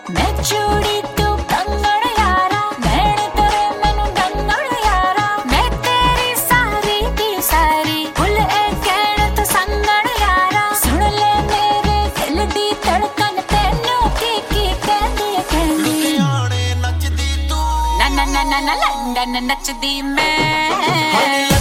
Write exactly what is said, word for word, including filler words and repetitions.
मैं चूड़ी तू कंगन यारा, नैन तेरे मैनू गंगन यारा, मैं तेरी सारी दी सारी फुल ए कहण तो संगन यारा। सुन ले मेरे दिल दी धड़कन तेनू की की कहदी है कहदी। लुधियाने नचदी तू, ना ना ना ना ना लंदन नचदी मैं।